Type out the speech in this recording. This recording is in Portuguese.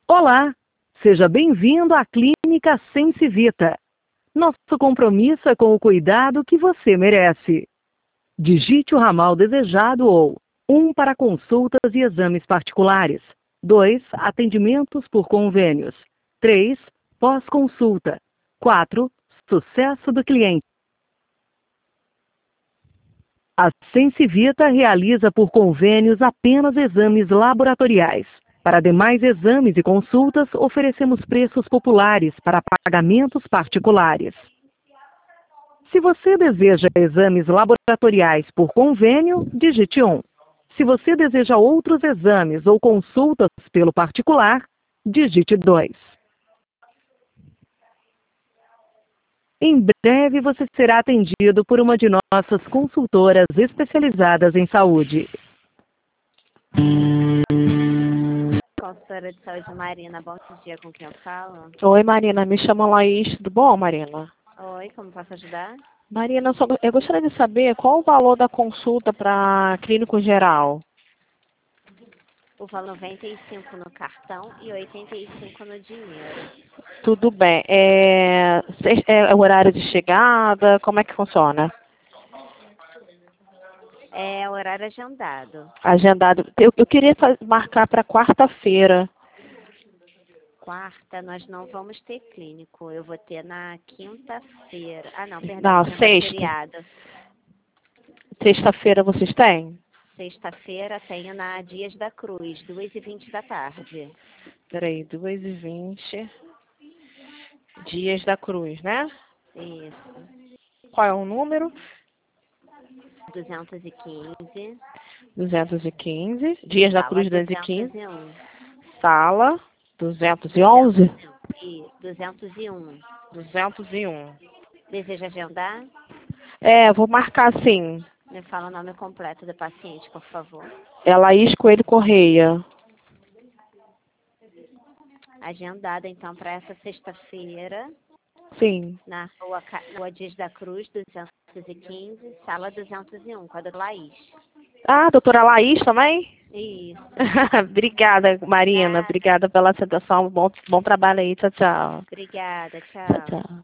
Olá, seja bem-vindo à Clínica Sensivita. Nosso compromisso é com o cuidado que você merece. Digite o ramal desejado ou 1 para consultas e exames particulares, 2 atendimentos por convênios, 3 pós-consulta, 4 sucesso do cliente. A Sensivita realiza por convênios apenas exames laboratoriais. Para demais exames e consultas, oferecemos preços populares para pagamentos particulares. Se você deseja exames laboratoriais por convênio, digite 1. Se você deseja outros exames ou consultas pelo particular, digite 2. Em breve você será atendido por uma de nossas consultoras especializadas em saúde. Consultora de saúde Marina, bom dia, com quem eu falo? Oi, Marina, me chama Laís, tudo bom, Marina? Oi, como posso ajudar? Marina, eu gostaria de saber qual o valor da consulta para clínico geral. O valor 95 no cartão e 85 no dinheiro. Tudo bem. É o horário de chegada? Como é que funciona? É horário agendado. Agendado. Eu queria marcar para quarta-feira. Quarta, nós não vamos ter clínico. Eu vou ter na quinta-feira. Ah, não, perdão, Não, quinta é sexta. feriado. Sexta-feira vocês têm? Sexta-feira tenho na Dias da Cruz, 2h20 da tarde. Peraí, 2h20. Dias da Cruz, né? Isso. Qual é o número? 215. 215. Dias da Cruz, 215. 201. Sala 211? E 201. 201. Deseja agendar? Vou marcar sim. Me fala o nome completo da paciente, por favor. É Laís Coelho Correia. Agendada, então, para essa sexta-feira, Sim. na rua Dias da Cruz, 215, sala 201, com a doutora Laís. Ah, doutora Laís também? Isso. Obrigada, Marina. Obrigada pela aceitação. Bom trabalho aí. Tchau, tchau. Obrigada, Tchau, tchau. tchau.